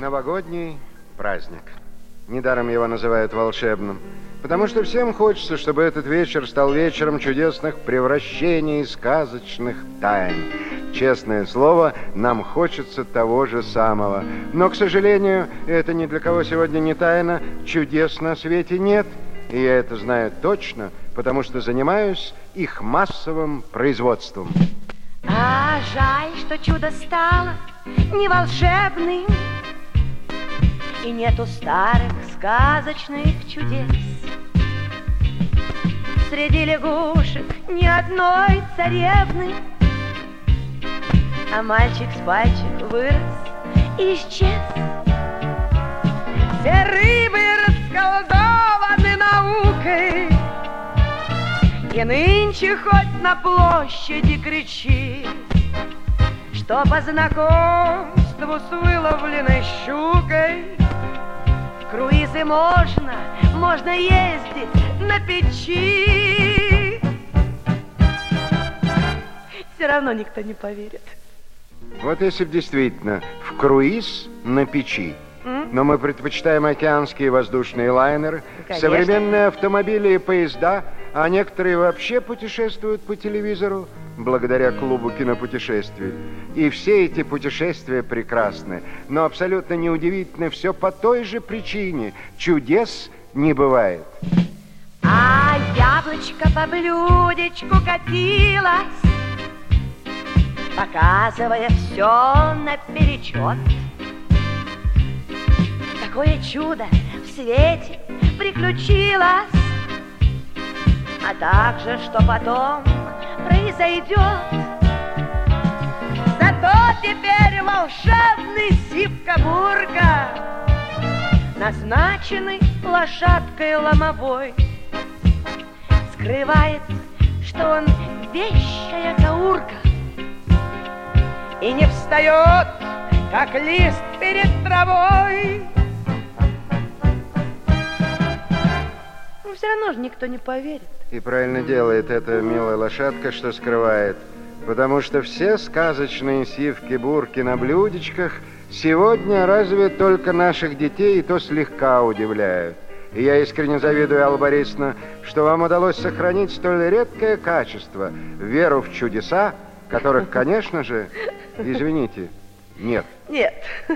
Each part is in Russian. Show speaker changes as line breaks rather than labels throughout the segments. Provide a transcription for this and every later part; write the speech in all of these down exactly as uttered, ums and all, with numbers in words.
Новогодний праздник. Недаром его называют волшебным. Потому что всем хочется, чтобы этот вечер стал вечером чудесных превращений, сказочных тайн. Честное слово, нам хочется того же самого. Но, к сожалению, это ни для кого сегодня не тайна. Чудес на свете нет. И я это знаю точно, потому что занимаюсь их массовым производством.
А жаль, что чудо стало не волшебным, и нету старых сказочных чудес. Среди лягушек ни одной царевны, а мальчик с пальчик вырос и исчез. Все рыбы расколдованы наукой, и нынче хоть на площади кричи, что по знакомству с выловленной щукой круизы можно, можно ездить на печи. Все равно никто не поверит.
Вот если бы действительно в круиз на печи. Mm? Но мы предпочитаем океанские воздушные лайнеры, конечно, современные автомобили и поезда, а некоторые вообще путешествуют по телевизору благодаря клубу кинопутешествий. И все эти путешествия прекрасны, но абсолютно неудивительно все по той же причине. Чудес не бывает.
А яблочко по блюдечку катилось, показывая все наперечет. Какое чудо в свете приключилось, а также, что потом произойдет. Зато теперь волшебный Сивка-Бурка, назначенный лошадкой ломовой, скрывает, что он вещая каурка и не встает, как лист перед травой. Но все равно же никто не поверит.
И правильно делает эта милая лошадка, что скрывает. Потому что все сказочные сивки-бурки на блюдечках сегодня разве только наших детей, и то слегка удивляют. И я искренне завидую, Алла Борисовна, что вам удалось сохранить столь редкое качество — веру в чудеса, которых, конечно же, извините, нет.
Нет.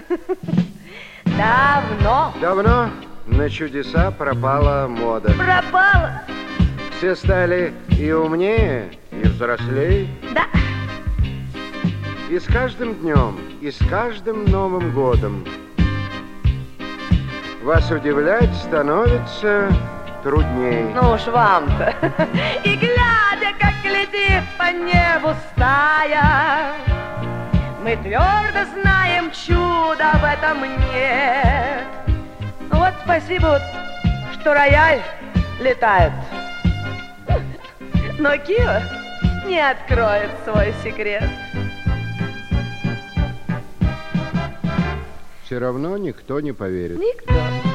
Давно.
Давно на чудеса пропала мода.
Пропала.
Все стали и умнее, и взрослее.
Да.
И с каждым днем, и с каждым Новым годом вас удивлять становится труднее.
Ну уж вам-то. И глядя, как летит по небу стая, мы твердо знаем, чуда в этом нет. Вот спасибо, что рояль летает. Но Кио не откроет свой секрет.
Все равно никто не поверит.
Никто.